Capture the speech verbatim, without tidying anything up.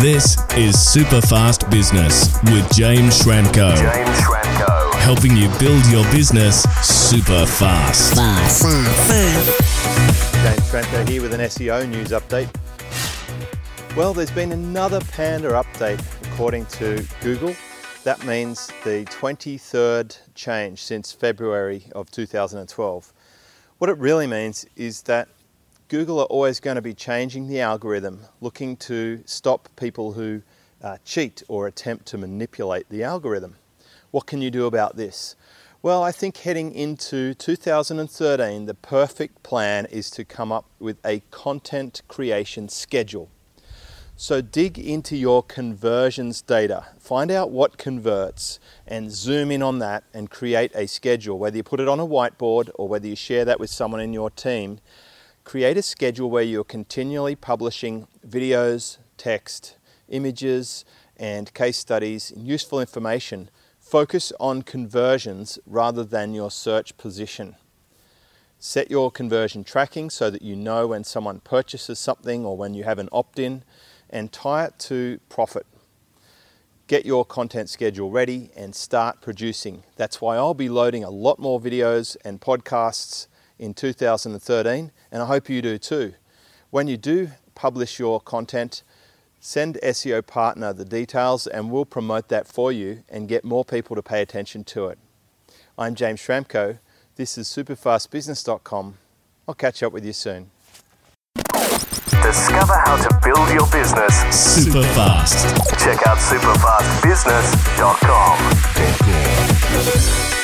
This is Superfast Business with James Schramko. James Schramko. Helping you build your business super fast. Fast, fast, fast. James Schramko here with an S E O news update. Well, there's been another Panda update according to Google. That means the twenty-third change since February of two thousand twelve. What it really means is that Google are always going to be changing the algorithm, looking to stop people who uh, cheat or attempt to manipulate the algorithm. What can you do about this? Well, I think heading into two thousand thirteen, the perfect plan is to come up with a content creation schedule. So dig into your conversions data, find out what converts and zoom in on that and create a schedule, whether you put it on a whiteboard or whether you share that with someone in your team. Create a schedule where you're continually publishing videos, text, images, and case studies, and useful information. Focus on conversions rather than your search position. Set your conversion tracking so that you know when someone purchases something or when you have an opt-in, and tie it to profit. Get your content schedule ready and start producing. That's why I'll be loading a lot more videos and podcasts in two thousand thirteen, and I hope you do too. When you do publish your content, send S E O Partner the details and we'll promote that for you and get more people to pay attention to it. I'm James Schramko. This is superfast business dot com. I'll catch up with you soon. Discover how to build your business super fast. Check out superfast business dot com.